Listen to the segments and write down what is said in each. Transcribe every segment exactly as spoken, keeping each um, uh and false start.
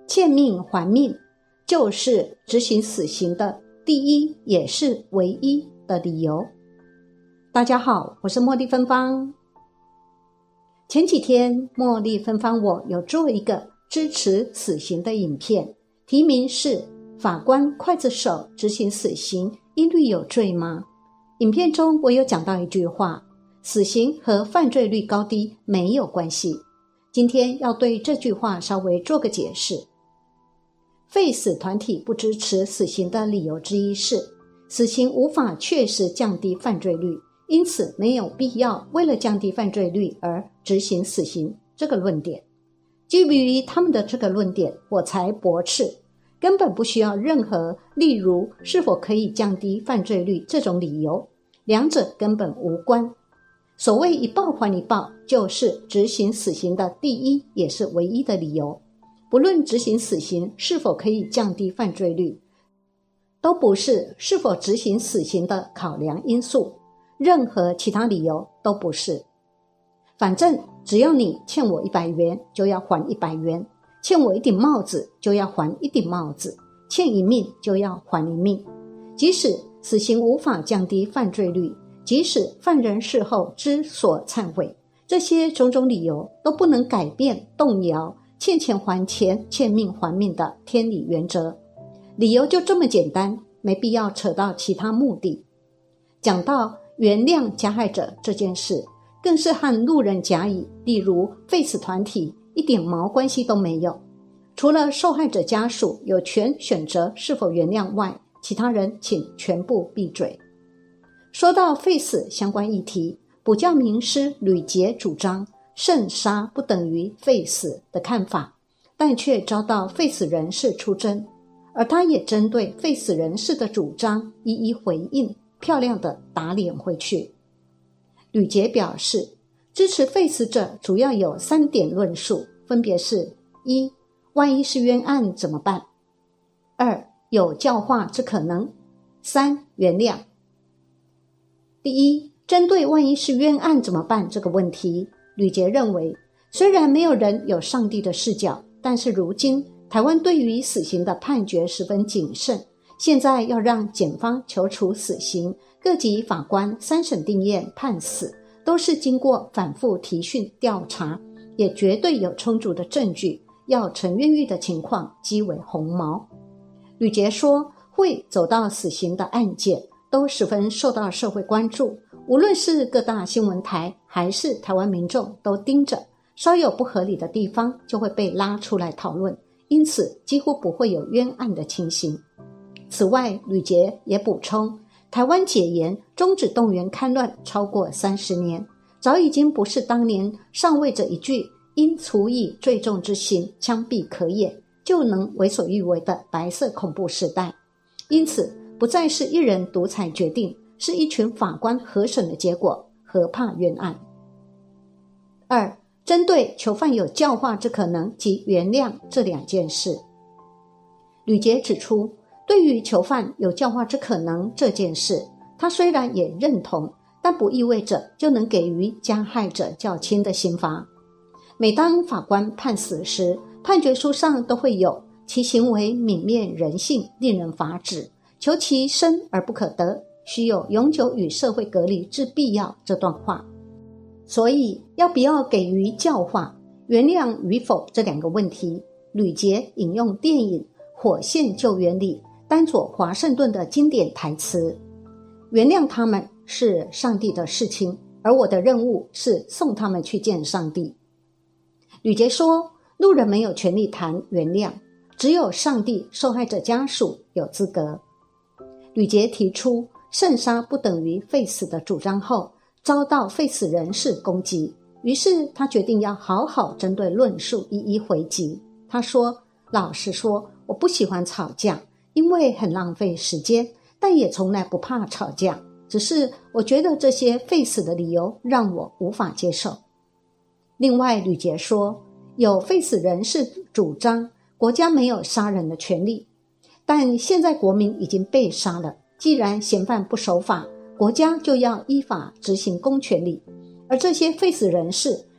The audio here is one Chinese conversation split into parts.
欠命还命，就是执行死刑的第一也是唯一的理由。大家好，我是茉莉芬芳。前几天茉莉芬芳我有做一个支持死刑的影片，题名是法官刽子手执行死刑一律有罪吗？影片中我有讲到一句话，死刑和犯罪率高低没有关系。今天要对这句话稍微做个解释。废死团体不支持死刑的理由之一是，死刑无法确实降低犯罪率，因此没有必要为了降低犯罪率而执行死刑这个论点。基于他们的这个论点，我才驳斥根本不需要任何例如是否可以降低犯罪率这种理由，两者根本无关。所谓一报还一报，就是执行死刑的第一也是唯一的理由。不论执行死刑是否可以降低犯罪率，都不是是否执行死刑的考量因素，任何其他理由都不是。反正只要你欠我一百元，就要还一百元；欠我一顶帽子，就要还一顶帽子；欠一命，就要还一命。即使死刑无法降低犯罪率，即使犯人事后知所忏悔，这些种种理由都不能改变动摇欠钱还钱，欠命还命的天理原则。理由就这么简单，没必要扯到其他目的。讲到原谅加害者这件事，更是和路人甲乙，例如废死团体一点毛关系都没有。除了受害者家属有权选择是否原谅外，其他人请全部闭嘴。说到废死相关议题，补教名师吕捷主张慎杀不等于废死的看法，但却遭到废死人士出征，而他也针对废死人士的主张一一回应，漂亮的打脸回去。吕捷表示，支持废死者主要有三点论述，分别是：一、万一是冤案怎么办？二、有教化之可能；三、原谅。第一，针对万一是冤案怎么办这个问题，吕捷认为，虽然没有人有上帝的视角，但是如今台湾对于死刑的判决十分谨慎，现在要让检方求处死刑，各级法官三审定验判死，都是经过反复提讯调查，也绝对有充足的证据，要成冤狱的情况极为鸿毛。吕捷说，会走到死刑的案件都十分受到社会关注，无论是各大新闻台还是台湾民众都盯着，稍有不合理的地方就会被拉出来讨论，因此几乎不会有冤案的情形。此外，吕捷也补充，台湾解严终止动员戡乱超过三十年，早已经不是当年上位者一句因处以最重之刑枪毙可也就能为所欲为的白色恐怖时代，因此不再是一人独裁决定，是一群法官核审的结果，何怕冤案？二、针对囚犯有教化之可能及原谅这两件事，吕捷指出，对于囚犯有教化之可能这件事，他虽然也认同，但不意味着就能给予加害者较轻的刑罚。每当法官判死时，判决书上都会有其行为泯灭人性，令人发指，求其生而不可得，须有永久与社会隔离之必要这段话。所以要不要给予教化、原谅与否这两个问题，吕捷引用电影《火线救援》里丹佐华盛顿的经典台词，原谅他们是上帝的事情，而我的任务是送他们去见上帝。吕捷说，路人没有权利谈原谅，只有上帝受害者家属有资格。吕捷提出慎杀不等于废死的主张后，遭到废死人士攻击，于是他决定要好好针对论述一一回击。他说，老实说，我不喜欢吵架，因为很浪费时间，但也从来不怕吵架，只是我觉得这些废死的理由让我无法接受。另外，吕捷说，有废死人士主张国家没有杀人的权利，但现在国民已经被杀了，既然嫌犯不守法，国家就要依法执行公权力，而这些废死人士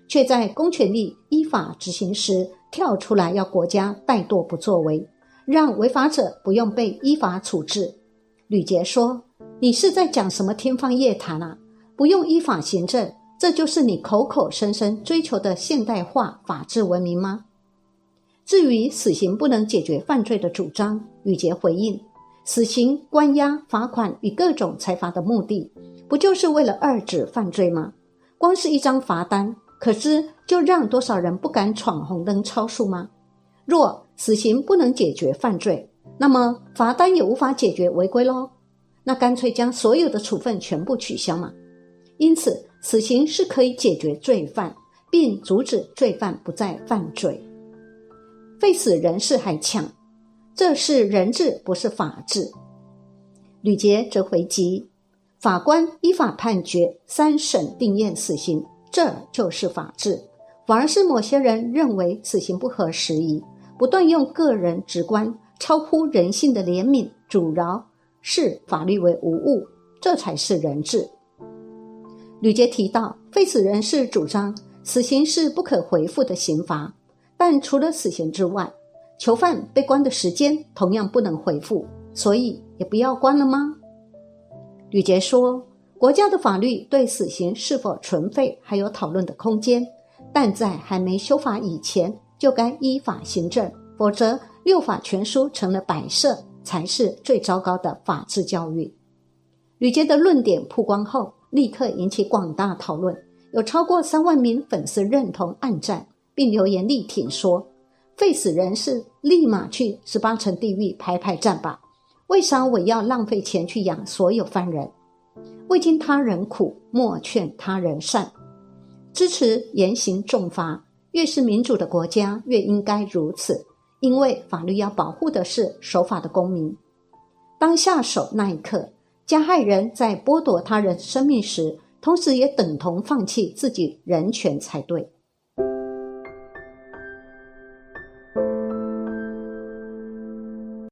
却在公权力依法执行时跳出来要国家怠惰不作为，让违法者不用被依法处置。吕捷说，你是在讲什么天方夜谭啊？不用依法行政，这就是你口口声声追求的现代化法治文明吗？至于死刑不能解决犯罪的主张，吕捷回应，死刑、关押、罚款与各种裁罚的目的，不就是为了遏制犯罪吗？光是一张罚单，可知就让多少人不敢闯红灯超速吗？若死刑不能解决犯罪，那么罚单也无法解决违规咯，那干脆将所有的处分全部取消嘛。因此，死刑是可以解决罪犯，并阻止罪犯不再犯罪。废死人事还强，这是人治，不是法治。吕捷则回击，法官依法判决，三审定验死刑，这就是法治。反而是某些人认为死刑不合时宜，不断用个人直观超乎人性的怜悯阻挠，视法律为无物，这才是人治。吕捷提到，废死人士主张死刑是不可回复的刑罚，但除了死刑之外，囚犯被关的时间同样不能回复，所以也不要关了吗？吕捷说，国家的法律对死刑是否存废还有讨论的空间，但在还没修法以前就该依法行政，否则六法全书成了摆设，才是最糟糕的法治教育。吕捷的论点曝光后，立刻引起广大讨论，有超过三万名粉丝认同按赞，并留言力挺说，废死人士立马去十八层地狱排排站吧，为啥我要浪费钱去养所有犯人？未经他人苦，莫劝他人善。支持严刑重罚，越是民主的国家越应该如此，因为法律要保护的是守法的公民。当下手那一刻，加害人在剥夺他人生命时，同时也等同放弃自己人权才对。